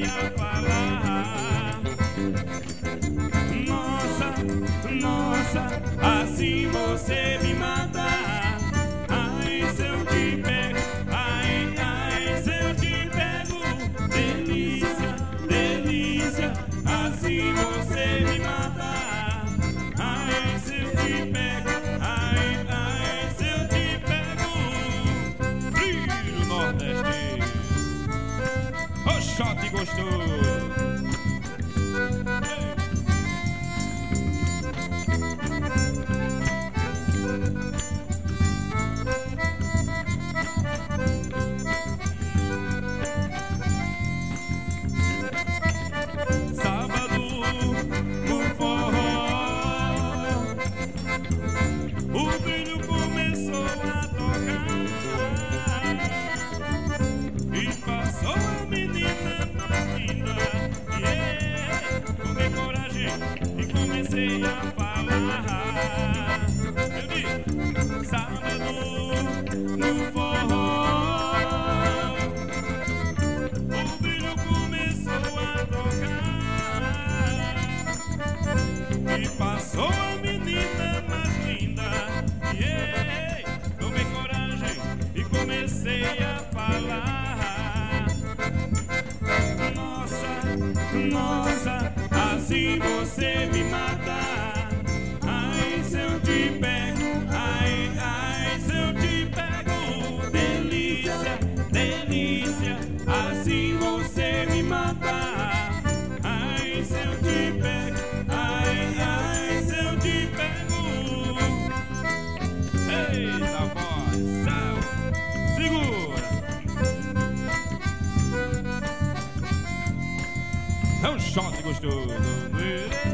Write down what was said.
comecei a falar. Nossa, nossa, assim você me mata. Ai, se eu te pego, ai, ai, se eu te pego. Delícia, delícia, assim você me mata. Ai, se eu te pego, ai, ai, se eu te pego. Brilho Nordeste, o shot gostoso. O brilho começou a tocar e passou a menina mais linda. Tomei coragem e comecei a falar. Eu disse, sábado no forró. O brilho começou a tocar e passou a menina mais linda. Tomei coragem e comecei a falar. Nossa, nossa, assim você me mata. Ai, se eu te pego, ai, ai, se eu te pego. Delícia, delícia, assim você me mata. Ai, se eu te pego, ai, ai, se eu te pego. Eita, voz, segura. É um shot gostoso.